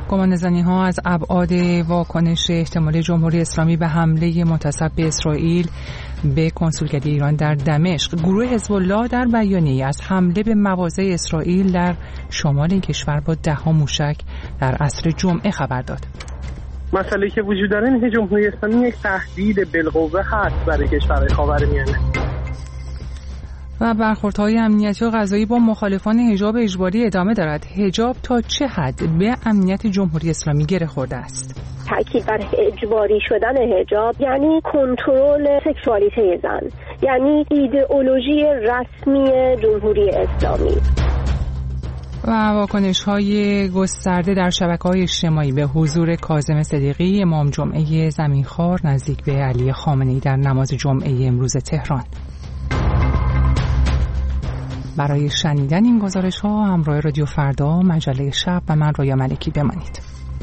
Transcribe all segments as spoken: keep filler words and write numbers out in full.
گمانه‌زنی‌ها از ابعاد واکنش احتمالی جمهوری اسلامی به حمله متصل به اسرائیل به کنسولگری ایران در دمشق. گروه حزب الله در بیانیه‌ای از حمله به مواضع اسرائیل در شمال این کشور با ده‌ها موشک در عصر جمعه خبر داد. مسئله که وجود داره اینه که جمهوری اسلامی یک تهدید بالقوه هست برای کشورهای خاورمیانه و برخوردهای امنیتی و قضایی با مخالفان حجاب اجباری ادامه دارد. حجاب تا چه حد به امنیت جمهوری اسلامی گره خورده است؟ تأکید بر اجباری شدن حجاب یعنی کنترل سکشوالیته زن، یعنی ایدئولوژی رسمی جمهوری اسلامی. و واکنش‌های گسترده در شبکه‌های اجتماعی به حضور کاظم صدیقی امام جمعه زمینخوار نزدیک به علی خامنه‌ای در نماز جمعه امروز تهران. برای شنیدن این گزارش‌ها همراه رادیو فردا، مجله شب و من رویا ملکی بمانید.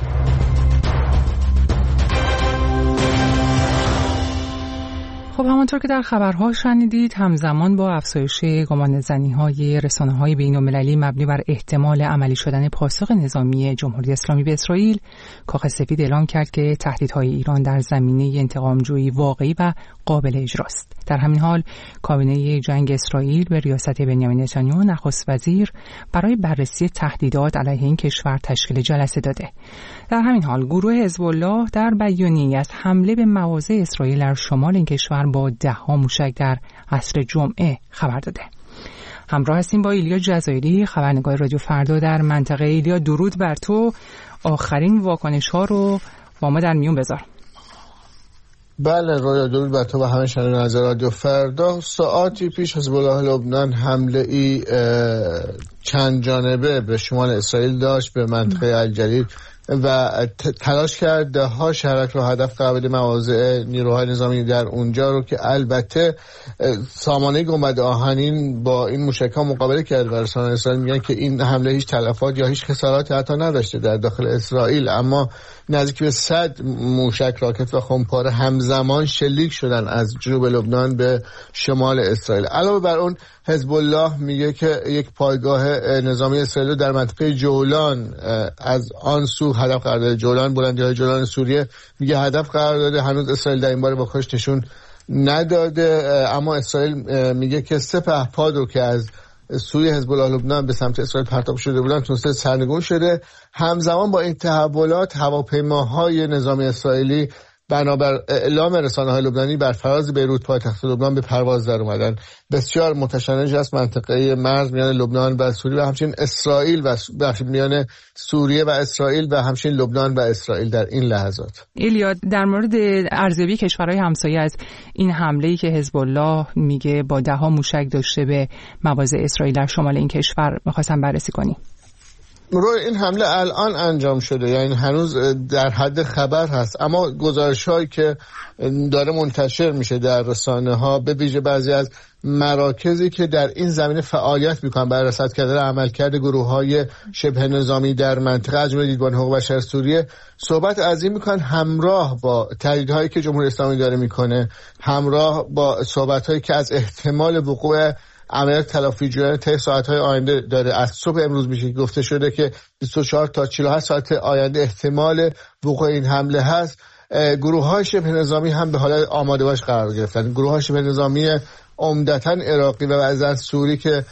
خب همانطور که در خبرها شنیدید، همزمان با افزایش گمانه‌زنی‌های رسانه‌های بین‌المللی مبنی بر احتمال عملی شدن پاسخ نظامی جمهوری اسلامی به اسرائیل، کاخ سفید اعلام کرد که تهدیدهای ایران در زمینه انتقام‌جویی واقعی و قابل اجراست. در همین حال کابینه جنگ اسرائیل به ریاست بنیامین نتانیاهو نخست وزیر برای بررسی تهدیدات علیه این کشور تشکیل جلسه داده. در همین حال گروه حزب الله در بیانیه‌ای از حمله به مواضع اسرائیل در شمال این کشور با ده‌ها موشک در عصر جمعه خبر داده. همراه هستیم با ایلیا جزایری، خبرنگار رادیو فردا در منطقه. ایلیا، درود بر تو. آخرین واکنش‌ها رو با ما در میون بذار. بله رویا، درود بر تو و همه شنوندگان رادیو فردا. ساعتی پیش حزب الله لبنان حمله ای چند جانبه به شمال اسرائیل داشت، به منطقه الجلیل، و تلاش کرد ده ها شهرک رو هدف قرار بده، مواضع نیروهای نظامی در اونجا رو، که البته سامانه گنبد آهنین با این موشک‌ها مقابله کرد و رسانه‌های اسرائیل میگن که این حمله هیچ تلفات یا هیچ خساراتی حتی نداشته در داخل اسرائیل، اما نزدیک به صد موشک، راکت و خمپاره همزمان شلیک شدن از جنوب لبنان به شمال اسرائیل. علاوه بر اون حزب الله میگه که یک پایگاه نظامی اسرائیل در منطقه جولان از آن سو هدف قرار داده. جولان، بلندی‌های جولان سوریه، میگه هدف قرار داده. هنوز اسرائیل در این باره واکنش نشون نداده، اما اسرائیل میگه که سه پهپاد رو که از سوی حزب الله لبنان به سمت اسرائیل پرتاب شده بودن تونسته سرنگون شده. همزمان با این تحولات هواپیماهای نظامی اسرائیلی بنابر اعلام رسانه‌های لبنانی بر فراز بیروت پایتخت لبنان به پرواز در اومدن. بسیار متشنج است منطقه مرز میان لبنان و سوریه و همچنین اسرائیل و میان سوریه و اسرائیل و همچنین لبنان و اسرائیل در این لحظات. ایلیا، در مورد ارزیابی کشورهای همسایه از این حمله‌ای که حزب الله میگه با ده‌ها موشک داشته به مواضع اسرائیل در شمال این کشور می‌خواستم بررسی کنی. روی این حمله الان انجام شده، یعنی هنوز در حد خبر هست، اما گزارش‌هایی که داره منتشر میشه در رسانه‌ها، به ویژه بعضی از مراکزی که در این زمینه فعالیت میکنن برای رصد کردن عملکرد گروه‌های شبه نظامی در منطقه، از جمله دیدبان حقوق بشر سوریه، صحبت از این میکنن همراه با تهدیدهایی که جمهوری اسلامی داره میکنه، همراه با صحبت‌هایی که از احتمال وقوع عملیات تلافی‌جویانه طی ساعت‌های آینده داره. از صبح امروز میشه گفته شده که بیست و چهار تا چهل و هشت ساعت آینده احتمال وقوع این حمله هست. گروه‌های شبه نظامی هم به حال آماده باش قرار گرفتن. گروه‌های شبه نظامی عمدتاً عراقی و بعضاً سوری که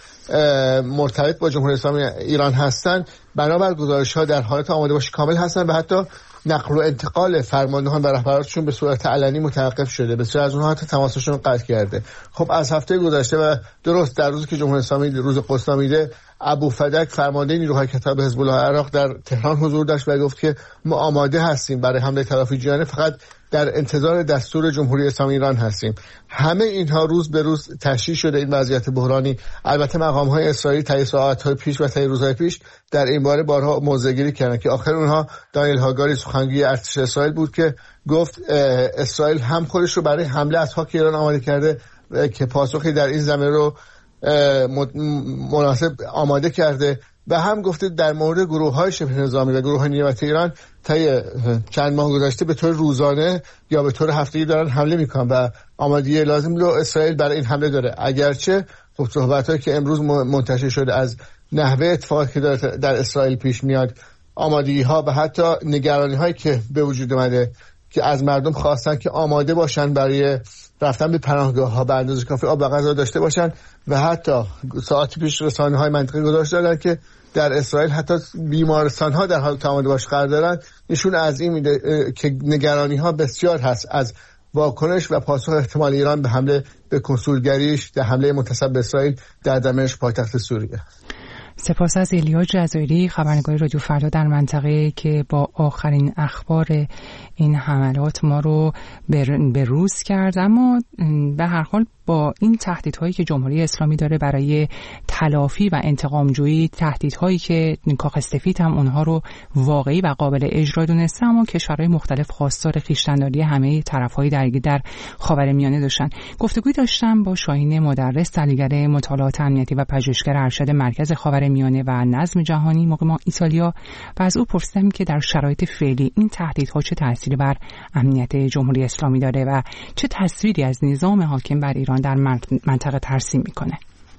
مرتبط با جمهوری اسلامی ایران هستند، بنابر گزارش‌ها در حالت آماده باش کامل هستند و حتی نقل و انتقال فرماندهان و رهبرانشون به صورت علنی متوقف شده. بسیار از اونها حتی تماسشون قطع کرده. خب از هفته گذشته و درست در روزی که جمهوری اسلامی روز قدس نامیده، ابو فدک فرمانده نیروهای کتاب حزب الله عراق در تهران حضور داشت و گفت که ما آماده هستیم برای حمله تلافی‌جویانه، فقط در انتظار دستور جمهوری اسلامی ایران هستیم. همه اینها روز به روز تشدید شده این وضعیت بحرانی. البته مقام‌های اسرائیل طی ساعت‌های پیش و طی روزهای پیش در این باره بارها موضع‌گیری کردند که آخر اونها دانیل هاگاری، سخنگوی ارتش اسرائیل بود که گفت اسرائیل هم خودش رو برای حمله از خاک ایران آماده کرده که پاسخی در این زمینه رو مناسب آماده کرده و هم گفته در مورد گروه‌های شبه نظامی و گروه‌های نیابتی ایران طی چند ماه گذشته به طور روزانه یا به طور هفتگی دارن حمله میکنن و آمادگی لازم رو اسرائیل برای این حمله داره. اگرچه خب صحبت‌هایی که امروز منتشر شده از نحوه اتفاقی که در اسرائیل پیش میاد آمادگی ها و حتی نگرانی هایی که به وجود اومده که از مردم خواستن که آماده باشن برای رفتن به پناهگاه ها، به اندازه کافی آب و غذا داشته باشن و حتی ساعتی پیش رسانه های منطقه گزارش دادن که در اسرائیل حتی بیمارستان ها در حال آماده باش قرار دارن. نشون از این میده که نگرانی ها بسیار هست از واکنش و پاسخ احتمال ایران به حمله به کنسولگریش، در حمله منتسب به اسرائیل در دمشق پایتخت سوریه. سپاس از ایلیا جزایری، خبرنگار رادیو فردا در منطقه که با آخرین اخبار این حملات ما رو به روز کرد. اما به هر حال با این تهدیدهایی که جمهوری اسلامی داره برای تلافی و انتقامجویی، تهدیدهایی که کاخ سفید هم اونها رو واقعی و قابل اجرا دونسته، اما کشورهای مختلف خواستار خویشتن‌داری همه طرف‌های درگیر در خاورمیانه داشتن. گفتگوی داشتم با شاهین مدرس، دبیرکل مطالعات امنیتی و پژوهشگر ارشد مرکز خاورمیانه و نظم جهانی مقیم ایتالیا و از او پرسیدم که در شرایط فعلی این تهدیدها چه تأثیری بر امنیت جمهوری اسلامی داره و چه تصویری از نظام حاکم بر ایران در منطقه ترسیم میکنه.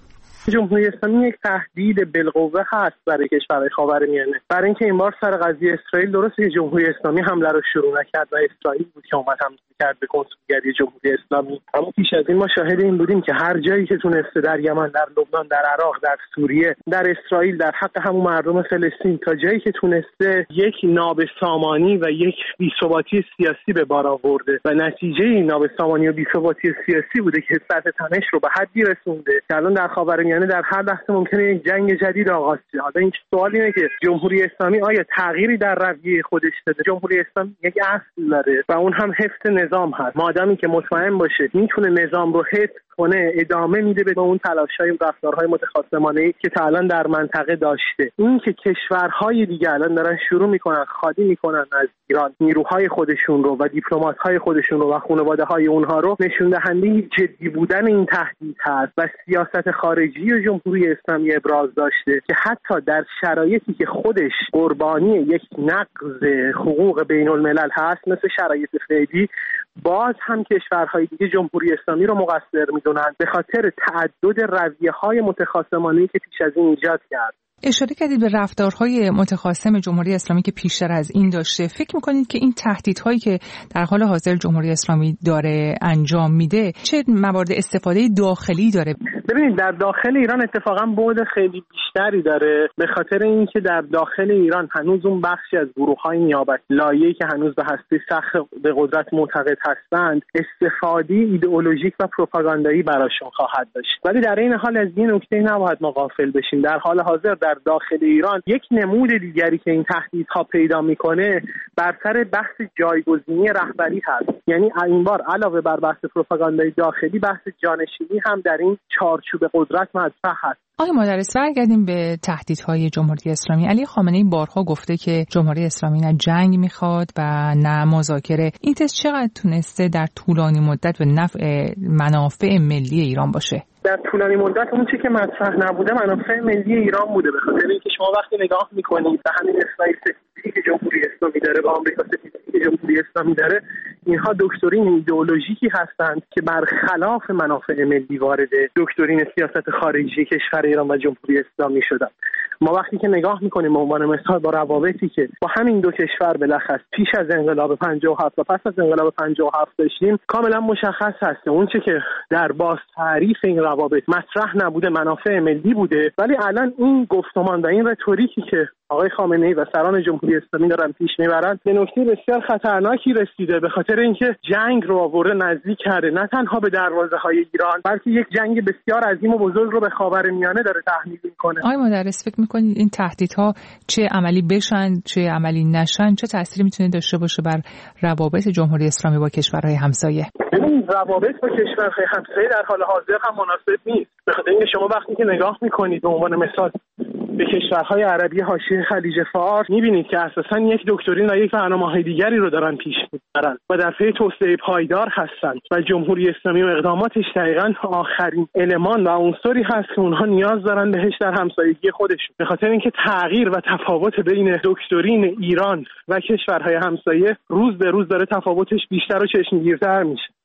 جمهوری اسلامی یک تهدید بالقوه هست برای کشورهای خاورمیانه. برای اینکه این بار سر قضیه اسرائیل درست که جمهوری اسلامی حمله رو شروع نکرد و اسرائیل بود که اومد حمله کرد به کنسولگری جمهوری اسلامی، اما پیش از این ما شاهد این بودیم که هر جایی که تونسته در یمن، در لبنان، در عراق، در سوریه، در اسرائیل، در حق همون مردم فلسطین، تا جایی که تونسته یک نابسامانی و یک بی‌ثباتی سیاسی به بار آورده و نتیجه این نابسامانی و بی‌ثباتی سیاسی بوده که سطح تنش رو به حدی رسونده که الان در خاورمیانه در هر لحظه ممکنه یک جنگ جدید آغاز شه. حالا این سوال اینه که جمهوری اسلامی آیا تغییری در رویه خودش داده؟ جمهوری اسلامی یک اصل داره و اون هم حفظ نظام هست. مادامی که مطمئن باشه میتونه نظام رو حفظ کنه، ادامه میده به اون تلاش‌های و رفتارهای متخاصمانه‌ای که تا الان در منطقه داشته. این که کشورهای دیگه الان دارن شروع میکنن خالی میکنن از ایران نیروهای خودشون رو و دیپلمات‌های خودشون رو و خانواده‌های اونها رو، نشون دهنده جدی بودن این تهدید هست و سیاست خارجی و جمهوری اسلامی ابراز داشته که حتی در شرایطی که خودش قربانی یک نقض حقوق بین الملل هست، مثل شرایط فعلی، باز هم کشورهای دیگه جمهوری اسلامی رو مقصر میدونن به خاطر تعدد رویه‌های متخاصمانه‌ای که پیش از این ایجاد کرد. اشاره کردید به رفتارهای متخاصم جمهوری اسلامی که پیشتر از این داشته. فکر میکنید که این تهدیدهایی که در حال حاضر جمهوری اسلامی داره انجام میده چه موارد استفاده داخلی داره؟ ببینید، در داخل ایران اتفاقا بعد خیلی بیشتری داره، به خاطر اینکه در داخل ایران هنوز اون بخشی از گروه‌های نیابتی لایه‌ای که هنوز به هسته سخت به قدرت معتقد هستند، استفاده ایدئولوژیک و پروپاگاندایی براشون خواهد داشت. ولی در این حال از این نکته نباید ما غافل بشیم. در حال حاضر در داخل ایران یک نمود دیگری که این تهدیدها پیدا میکنه بر سر بحث جایگزینی رهبری هست. یعنی این بار علاوه بر بحث پروپاگاندای داخلی، بحث جانشینی هم در این چارچوب قدرت مطرح هست. آقای مدرس، برگردیم به تهدیدهای جمهوری اسلامی. علی خامنه‌ای بارها گفته که جمهوری اسلامی نه جنگ میخواد و نه مذاکره. این تست چقدر تونسته در طولانی مدت به نفع منافع ملی ایران باشه؟ در طولانی مدت اون چیزی که مطرح نبوده منافع ملی ایران بوده، به خاطر اینکه شما وقتی نگاه میکنید به همین اسرائیل سفیدی که جمهوری اسلامی داره و آمریکا سفیدی که جمهوری اسلامی داره، اینها دکترین ایدئولوژیکی هستند که برخلاف منافع ملی وارد دکترین سیاست خارجی کشور ایران و جمهوری اسلامی شدن. ما وقتی که نگاه میکنیم به عنوان مثال با روابطی که با همین دو کشور بالاخص پیش از انقلاب پنجاه و هفت و پس از انقلاب پنجاه و هفت داشتیم، کاملا مشخص هست اون چه که در باز تعریف این روابط مطرح نبوده منافع ملی بوده. ولی الان این گفتمان و این رتوریکی که آقای خامنه‌ای و سران جمهوری اسلامی دارن پیش میبرن به نکته بسیار خطرناکی رسیده، به خاطر اینکه جنگ رو آورده نزدیک کرده نه تنها به دروازه‌های ایران، بلکه یک جنگ بسیار عظیم و بزرگ رو به خاورمیانه داره تحمیل میکنه. آقای مدرس، فکر میکنید این تهدیدها چه عملی بشن چه عملی نشن چه تأثیری میتونه داشته باشه بر روابط جمهوری اسلامی با کشورهای همسایه؟ ببین، روابط با کشورهای همسایه در حال حاضر هم مناسب نیست، به خاطر اینکه شما وقتی که نگاه میکنید به عنوان مثال به کشورهای عربی حاشیه خلیج فارس، میبینید که اساساً یک دکترین و یک برنامه‌های دیگری رو دارن پیش میبرن و در پی توسعه پایدار هستند و جمهوری اسلامی و اقداماتش دقیقاً آخرین المان و عنصری هست که اونها نیاز دارن بهش در همسایگی خودشون، به خاطر اینکه تغییر و تفاوت بین دکترین ایران و کشورهای همسایه روز به روز داره تفاوتش بیشتر و چشمگیرتر میشه.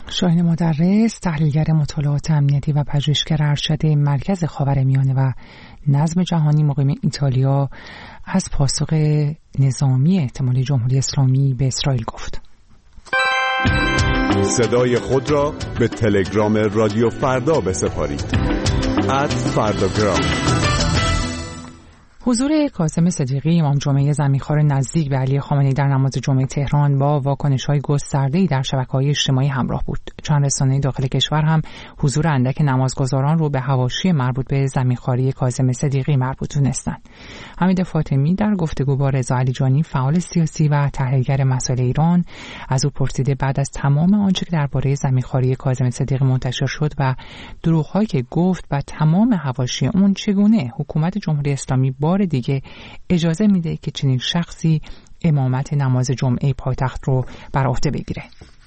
شاهین مدرس، تحلیلگر مطالعات امنیتی و پژوهشگر ارشد مرکز خاورمیانه و نظم جهانی مقیم ایتالیا، از پاسخ نظامی احتمالی جمهوری اسلامی به اسرائیل گفت. صدای خود را به تلگرام رادیو فردا بسپارید. ات فرداگرام. حضور کاظم صدیقی، امام جمعه زمینخوار نزدیک به علی خامنه‌ای در نماز جمعه تهران با واکنش‌های گسترده‌ای در شبکه‌های اجتماعی همراه بود. چند رسانه داخل کشور هم حضور اندک نمازگزاران رو به حواشی مربوط به زمینخواری کاظم صدیقی مربوط دونستند. حمید فاطمی در گفتگو با رضا علیجانی، فعال سیاسی و تحلیلگر مسائل ایران، از او پرسیده بعد از تمام آنچه که درباره زمینخواری کاظم صدیقی منتشر شد و دروغ‌هایی که گفت و تمام حواشی اون، چگونه حکومت جمهوری اسلامی بار دیگه اجازه میده که چنین شخصی امامت نماز جمعه پایتخت رو بر عهده بگیره؟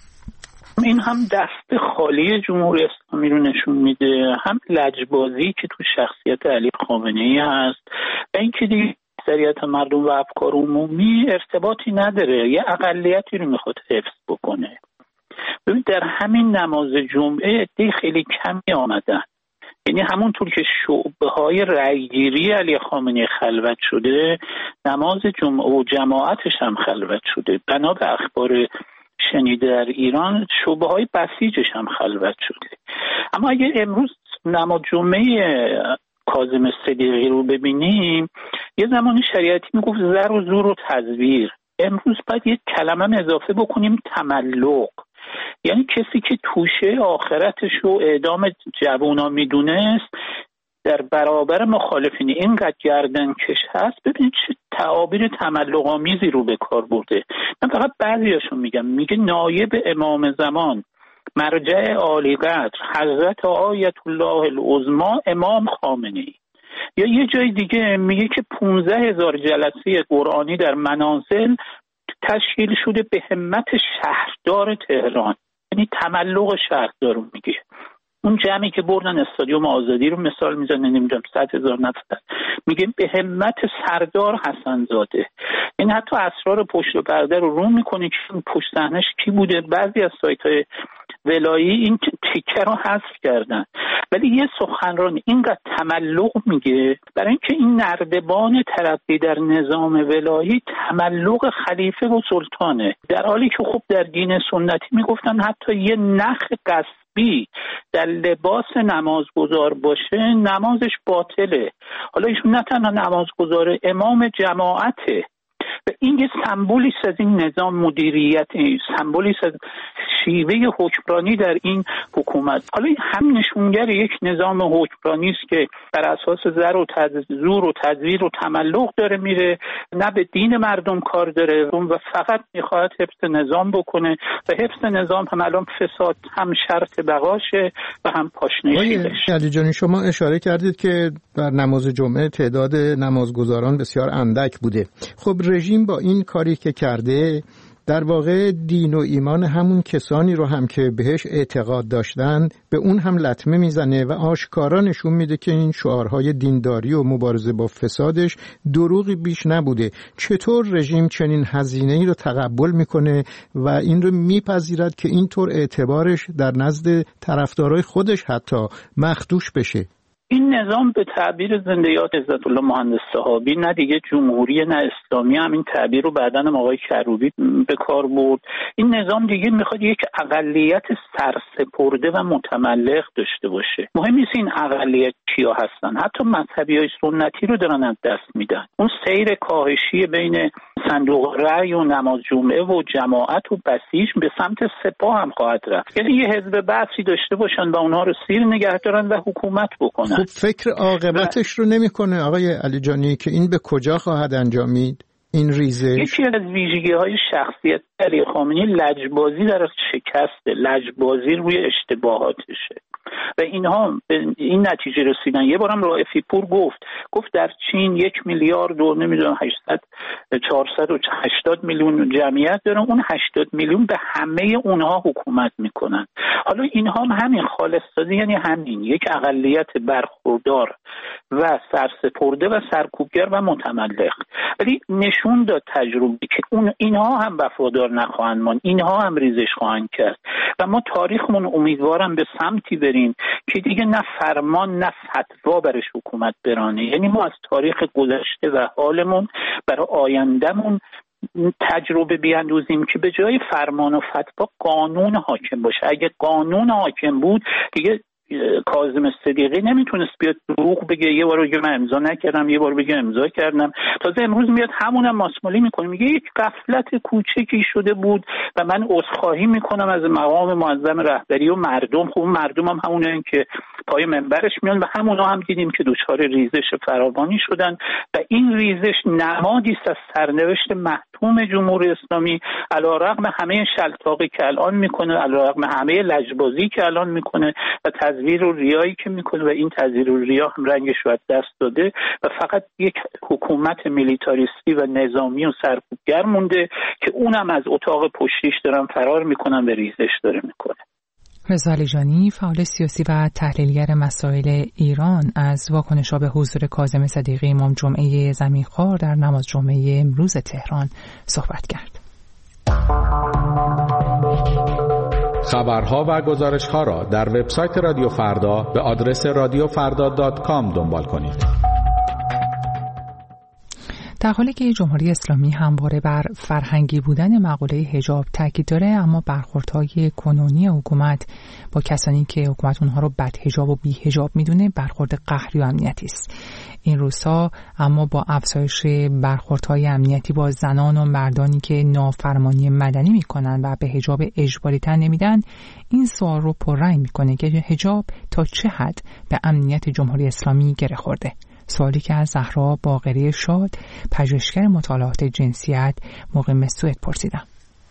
این هم دست خالی جمهوری اسلامی رو نشون میده، هم لجبازی که تو شخصیت علی خامنه‌ای هست و اینکه دیگه اکثریت مردم و افکار عمومی ارتباطی نداره، یه اقلیتی رو میخواد حفظ بکنه. ببین در همین نماز جمعه عده خیلی کمی آمدن، یعنی همونطور که شعبه های رأیگیری علی خامنه‌ای خلوت شده، نماز جمعه و جماعتش هم خلوت شده. بنا به اخبار شنیده در ایران شعبه های بسیجش هم خلوت شده. اما اگر امروز نماز جمعه کاظم صدیقی رو ببینیم، یه زمانی شریعتی میگفت زر و زور و تزویر، امروز باید یه کلمه اضافه بکنیم، تملق. یعنی کسی که توشه آخرتش رو اعدام جوونا میدونست، در برابر مخالفین اینقدر گردن کش هست. ببینید چه تعابیر تملق‌آمیزی رو به کار برده. من فقط بعضیاشو میگم. میگه نایب امام زمان، مرجع عالی قدر، حضرت آیت الله العظما امام خامنه‌ای. یا یه جای دیگه میگه که پونزده هزار جلسه قرآنی در منازل تشکیل شده به همت شهردار تهران. یعنی تملق شهردار رو میگه. اون جمعی که بردن استادیوم آزادی رو مثال میزنه، نمیدونم صد هزار نفر، میگه به همت سردار حسن زاده. این حتی اسرار پشت پرده رو رو میکنه که پشت صحنه‌اش کی بوده. بعضی از سایت‌های ولایی این تیکه رو حذف کردن، ولی یه سخنران اینقدر تملق میگه برای اینکه این نردبان ترقی در نظام ولایی تملق خلیفه و سلطانه، در حالی که خب در دین سنتی میگفتن حتی یه نخ قصبی در لباس نمازگزار باشه نمازش باطله. حالا ایشون نه تنها نمازگزار، امام جماعته و این یه سمبولی از این نظام مدیریت، سمبولی از شیوه حکمرانی در این حکومت. حالا این هم نشونگر یک نظام حکمرانی است که بر اساس زر و زور و تزویر و تملق داره میره، نه به دین مردم کار داره و فقط میخواد حفظ نظام بکنه و حفظ نظام هم الان فساد هم شرط بقاشه و هم پاشنه‌ایش. علی جان، شما اشاره کردید که در نماز جمعه تعداد نمازگزاران بسیار اندک بوده. خب رژیم با این کاری که کرده در واقع دین و ایمان همون کسانی رو هم که بهش اعتقاد داشتن به اون هم لطمه میزنه و آشکارا نشون میده که این شعارهای دینداری و مبارزه با فسادش دروغی بیش نبوده. چطور رژیم چنین هزینه‌ای رو تقبل میکنه و این رو میپذیرد که اینطور اعتبارش در نزد طرفدارای خودش حتی مخدوش بشه؟ این نظام به تعبیر زنده یاد عزت الله مهندس صحابی نه دیگه جمهوری نه اسلامی، هم این تعبیر رو بعدن آقای کروبی به کار برد. این نظام دیگه میخواد یک اقلیت سرسپرده و متملق داشته باشه. مهم نیست این اقلیت کیا هستن، حتی مذهبیای سنتی رو دارن از دست میدن. اون سیر کاهشی بین صندوق رأی و نماز جمعه و جماعت و بسیج به سمت سپاه هم خواهد رفت. یعنی یه حزب بحثی داشته باشن و اونها رو سیر نگه دارن و حکومت بکنن. خب فکر عاقبتش رو نمیکنه آقای علی جانی که این به کجا خواهد انجامید این ریزش؟ یکی از ویژگی‌های شخصیت علی خامنه‌ای لجبازی در شکسته، لجبازی روی اشتباهاتشه و اینها به این نتیجه رسیدن. یه بارم رائفی پور گفت گفت در چین یک میلیارد و نمیدونم هشتصد چهارصد و هشتاد میلیون جمعیت دارن، اون هشتاد میلیون به همه اونها حکومت میکنن. حالا اینها هم همین خالص‌سازی، یعنی همین یک اقلیت برخوردار و سرسپرده و سرکوبگر و متملق. ولی نشون نشون داد تجربه که اون اینها هم وفادار نخواهند ماند، اینها هم ریزش خواهند کرد و ما تاریخمون امیدوارم به سمتی بریم که دیگه نه فرمان نه فتوا برش حکومت برانه. یعنی ما از تاریخ گذشته و حالمون برای آیندهمون تجربه بیاندوزیم که به جای فرمان و فتوا قانون حاکم باشه. اگه قانون حاکم بود دیگه کاظم صدیقی نمیتونست بیاد دروغ بگه یه بار بگه من امضا نکردم، یه بار بگه امضا کردم. تازه امروز میاد همونم ماسمالی میکنه، میگه یک غفلت کوچکی شده بود و من عذرخواهی میکنم از مقام معظم رهبری و مردم. خب مردم هم همونن که پای منبرش میان و همونا هم دیدیم که دچار ریزش فراوانی شدن و این ریزش نمادی است از سرنوشت محتوم جمهوری اسلامی، علیرغم همه شلتاقی که الان میکنه، علیرغم همه لجبازی که الان میکنه و تزویر و ریایی که میکنه و این تزویر و ریا هم رنگش رو از دست داده و فقط یک حکومت میلیتاریستی و نظامی و سرکوبگر مونده که اونم از اتاق پشتیش دارن فرار میکنن و ریزش داره میکنه. رضا علیجانی، فعال سیاسی و تحلیلگر مسائل ایران، از واکنش‌ها به حضور کاظم صدیقی امام جمعه زمینخوار در نماز جمعه امروز تهران صحبت کرد. خبرها و گزارش‌ها را در وبسایت رادیو فردا به آدرس رادیو فردا دات کام دنبال کنید. در حالی که جمهوری اسلامی همواره بر فرهنگی بودن مقوله حجاب تاکید داره، اما برخوردهای کنونی حکومت با کسانی که حکومت اونها رو بد حجاب و بی حجاب میدونه برخورد قهری و امنیتی است. این روزها اما با افزایش برخوردهای امنیتی با زنان و مردانی که نافرمانی مدنی میکنن و به حجاب اجباری تن نمیدن، این سوال رو پررنگ میکنه که حجاب تا چه حد به امنیت جمهوری اسلامی گره خورده. سوالی که از زهرا باقری شاد، پژوهشگر مطالعات جنسیت، مقیم سوئد پرسیدم.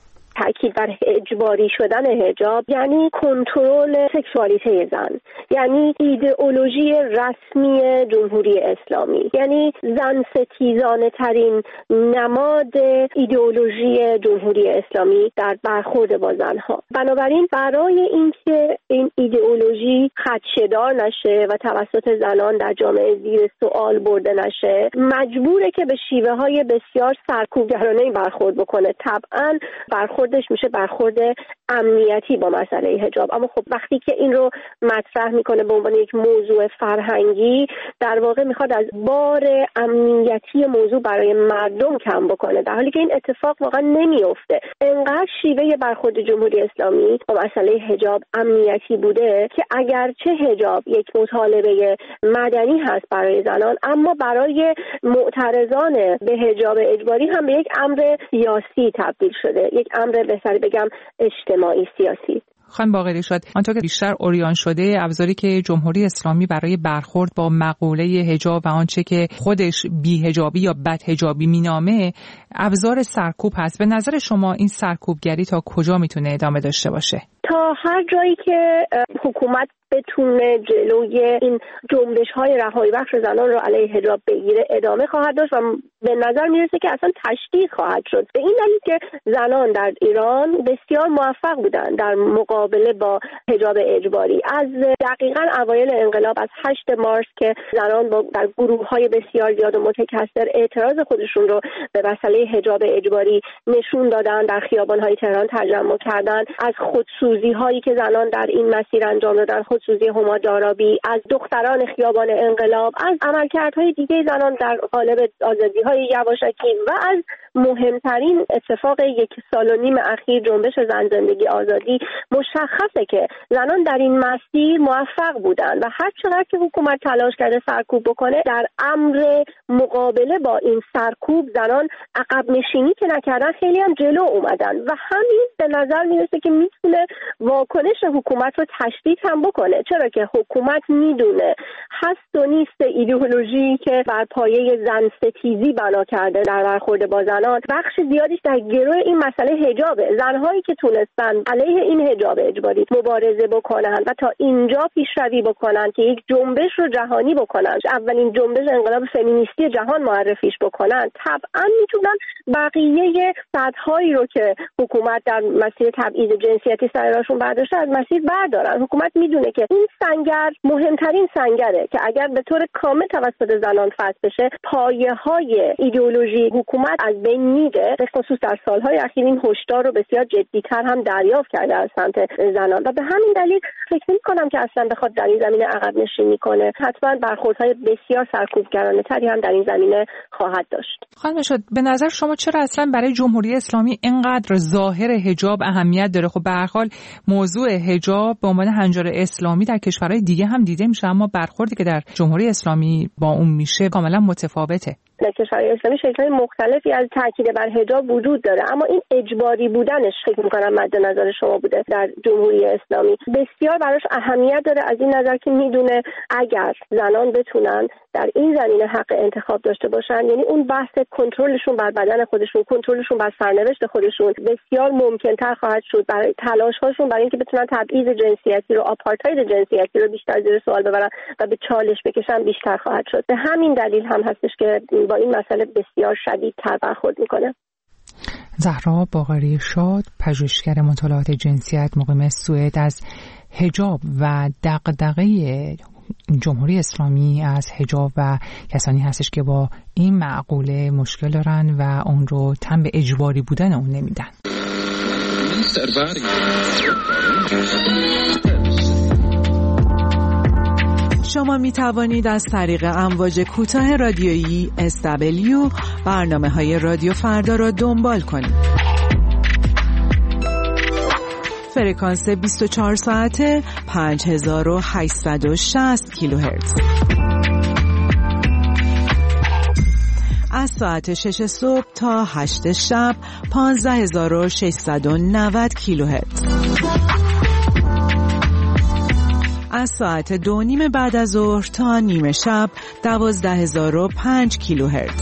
تأکید بر اجباری شدن حجاب یعنی کنترل سکشوالیته زن، یعنی ایدئولوژی رسمی جمهوری اسلامی، یعنی زن ستیزانه ترین نماد ایدئولوژی جمهوری اسلامی در برخورد با زنها. بنابراین برای اینکه این ایدئولوژی خدشه‌دار نشه و توسط زنان در جامعه زیر سوال برده نشه، مجبوره که به شیوه‌های بسیار سرکوبگرانه برخورد بکنه. طبعاً برخورد میشه برخورد امنیتی با مسئله حجاب. اما خب وقتی که این رو مطرح میکنه به عنوان یک موضوع فرهنگی، در واقع میخواد از بار امنیتی موضوع برای مردم کم بکنه، در حالی که این اتفاق واقعا نمیفته. انقدر شیوه برخورد جمهوری اسلامی با مسئله حجاب امنیتی بوده که اگرچه حجاب یک مطالبه مدنی هست برای زنان، اما برای معترضان به حجاب اجباری هم به یک امر سیاسی تبدیل شده، یک امر بهتر بگم اجتماعی سیاسی. خانم باقری شاد، آنطور که بیشتر اوریان شده، ابزاری که جمهوری اسلامی برای برخورد با مقوله حجاب و آنچه که خودش بی‌حجابی یا بدحجابی مینامه ابزار سرکوب هست. به نظر شما این سرکوبگری تا کجا میتونه ادامه داشته باشه؟ تا هر جایی که حکومت بتونه جلوی این جنبش‌های رهایی بخش زنان رو علیه حجاب بگیره ادامه خواهد داشت و به نظر میرسه که اصلا تشدید خواهد شد. به این دلیل که زنان در ایران بسیار موفق بودن در مقابله با حجاب اجباری. از دقیقاً اوایل انقلاب، از هشت مارس که زنان با در گروه‌های بسیار زیاد و متکثر اعتراض خودشون رو به مسئله حجاب اجباری نشون دادن، در خیابان‌های تهران تجمع کردن، از خودسوزی‌هایی که زنان در این مسیر انجام دادن، خودسوزی هما دارابی، از دختران خیابان انقلاب، از عملکردهای دیگه زنان در قالب آزادی‌های یواشکی و از مهمترین اتفاق یک سال و نیم اخیر جنبش زن زندگی آزادی، مشخصه که زنان در این مسیر موفق بودن و هر چقدر که حکومت تلاش کرده سرکوب بکنه، در امر مقابله با این سرکوب زنان عقب نشینی که نکردن، خیلی هم جلو اومدن و همین به نظر میرسه که میتونه واکنش حکومت رو تشدید هم بکنه. چرا که حکومت میدونه هست و نیست ایدئولوژی که بر پایه زن ستیزی بنا کرده در برخورد با زنان، بخش زیادیش در گروه این مسئله حجابه. زنهایی که تونستن علیه این حجاب اجباری مبارزه بکنن و تا اینجا پیشروی بکنن که یک جنبش رو جهانی بکنن، اولین جنبش انقلاب فمینیستی جهان معرفیش بکنن، طبعا میتونن بقیه سدهایی رو که حکومت در مسیر تبعیض جنسیتی سر راهشون برداشته از مسیر بردارن. حکومت میدونه که این سنگر مهمترین سنگره که اگر به طور کامل توسط زنان فتح بشه، پایه‌های ایدئولوژی حکومت از بین میره. به خصوص در سالهای اخیر این هشدار رو بسیار جدی‌تر هم دریافت کرده از سمت زنان و به همین دلیل فکر نمی‌کنم که اصلا بخواد در این زمینه عقب نشینی کنه. حتما برخوردهای بسیار سرکوبگرانه تری هم در این زمینه خواهد داشت. خانم شاد، به نظر شما چرا اصلا برای جمهوری اسلامی اینقدر ظاهر حجاب اهمیت داره؟ خب به هر حال موضوع حجاب به عنوان حنجره اسلامی در کشورهای دیگه هم دیده میشه، اما برخوردی که در جمهوری اسلامی با اون میشه کاملا متفاوته. در کشورهای اسلامی شکل‌های مختلفی از تاکید بر حجاب وجود داره، اما این اجباری بودنش فکر می‌کنم مد نظر شما بوده در جمهوری اسلامی. بسیار براش اهمیت داره از این نظر که میدونه اگر زنان بتونن در این زمینه حق انتخاب داشته باشن، یعنی اون بحث کنترلشون بر بدن خودشون، کنترلشون بر سرنوشت خودشون بسیار ممکن‌تر خواهد شد. برای تلاش‌هاشون برای اینکه بتونن تبعیض جنسیتی رو، آپارتاید جنسیتی رو بیشتر زیر سوال ببرن و به چالش بکشن بیشتر خواهد شد. به همین دلیل هم هستش که با این مسئله بسیار شدیدتر برخورد میکنه. زهرا باقری شاد، پژوهشگر مطالعات جنسیت مقیم سوئد، از حجاب و دغدغه جمهوری اسلامی از حجاب و کسانی هستش که با این معقوله مشکل دارن و اون رو تن به اجباری بودن اون نمیدن. شما می توانید از طریق امواج کوتاه رادیویی اس دبلیو برنامه‌های رادیو فردا را دنبال کنید. فرکانس بیست و چهار ساعته پنج هزار و هشتصد و شصت کیلوهرتز. از ساعت شش صبح تا هشت شب پانزده هزار و ششصد و نود کیلوهرتز. از ساعت دو نیم بعد از ظهر تا نیمه شب دوازده هزار و پنج کیلوهرتز.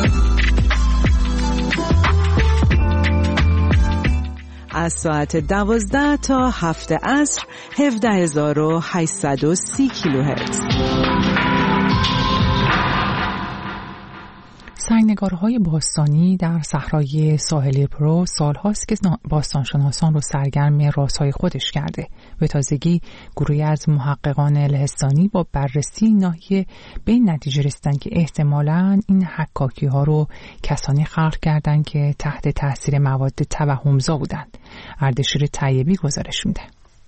از ساعت دوازده تا هفت عصر هفده هزار و هشتصد و سی کیلوهرتز. سنگنگارهای باستانی در صحرای ساحلی پرو سالهاست که باستانشناسان رو سرگرم رازهای خودش کرده. به تازگی گروهی از محققان لهستانی با بررسی ناحیه به این نتیجه رسیدن که احتمالاً این حکاکی ها رو کسانی خلق کردن که تحت تاثیر مواد توهمزا بودند. اردشیر طیبی گزارش میده.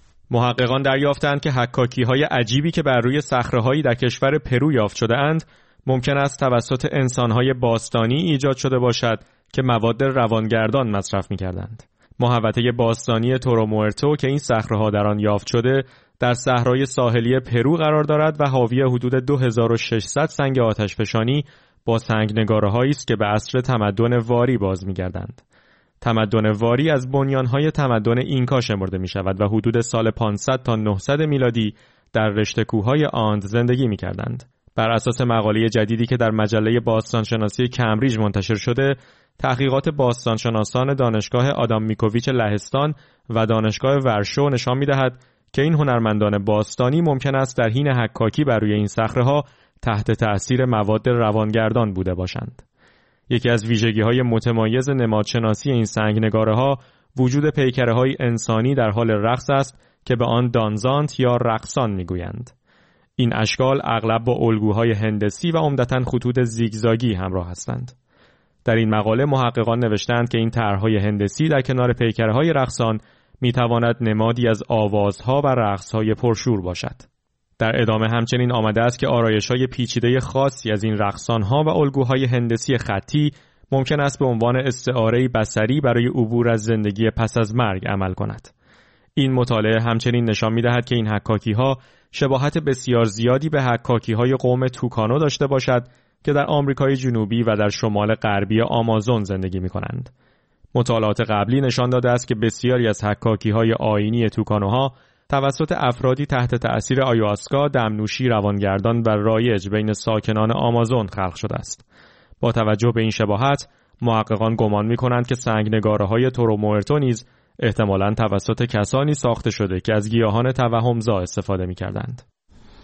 محققان دریافتند که حکاکی های عجیبی که بر روی صخره‌هایی در کشور پرو یافت شده اند ممکن است توسط انسان‌های باستانی ایجاد شده باشد که مواد روانگردان مصرف می‌کردند. محوطه باستانی تورو موئرتو که این صخره‌ها در آن یافت شده در صحرای ساحلی پرو قرار دارد و حاوی حدود دو هزار و ششصد سنگ آتشفشانی با سنگنگاره‌هایی است که به عصر تمدن واری باز می‌گردند. تمدن واری از بنیان‌های تمدن اینکا شمرده می‌شود و حدود سال پانصد تا نهصد میلادی در رشته کوه‌های آند زندگی می‌کردند. بر اساس مقاله جدیدی که در مجله باستانشناسی کمبریج منتشر شده، تحقیقات باستانشناسان دانشگاه آدام میکوویچ لهستان و دانشگاه ورشو نشان می‌دهد که این هنرمندان باستانی ممکن است در حین حکاکی بر روی این صخره‌ها تحت تأثیر مواد روانگردان بوده باشند. یکی از ویژگی‌های متمایز نمادشناسی این سنگنگاره‌ها وجود پیکره‌های انسانی در حال رقص است که به آن دانزانت یا رقصان می‌گویند. این اشکال اغلب با الگوهای هندسی و عمدتاً خطوط زیگزاگی همراه هستند. در این مقاله محققان نوشتند که این طرح‌های هندسی در کنار پیکره‌های رقصان می‌تواند نمادی از آوازها و رقص‌های پرشور باشد. در ادامه همچنین آمده است که آرایش‌های پیچیده خاصی از این رقصان‌ها و الگوهای هندسی خطی ممکن است به عنوان استعاره‌ای بصری برای عبور از زندگی پس از مرگ عمل کند. این مطالعه همچنین نشان می‌دهد که این حکاکی‌ها شباهت بسیار زیادی به حکاکی‌های قوم توکانو داشته باشد که در آمریکای جنوبی و در شمال غربی آمازون زندگی می‌کنند. مطالعات قبلی نشان داده است که بسیاری از حکاکی‌های آیینی توکانوها توسط افرادی تحت تأثیر آیواسکا، دمنوشی روانگردان و رایج بین ساکنان آمازون خلق شده است. با توجه به این شباهت، محققان گمان می‌کنند که سنگنگاره‌های تورو موئرتو نیز احتمالاً توسط کسانی ساخته شده که از گیاهان توهمزا استفاده می‌کردند.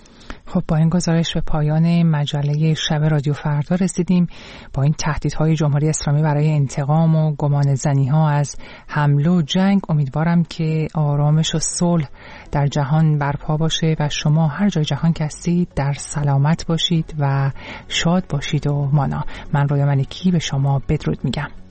خب با این گزارش به پایان مجله شب رادیو فردا رسیدیم. با این تهدیدهای جمهوری اسلامی برای انتقام و گمان زنی ها از حمله و جنگ، امیدوارم که آرامش و صلح در جهان برپا باشه و شما هر جای جهان که هستید در سلامت باشید و شاد باشید و مانا. من رویا ملکی به شما بدرود میگم.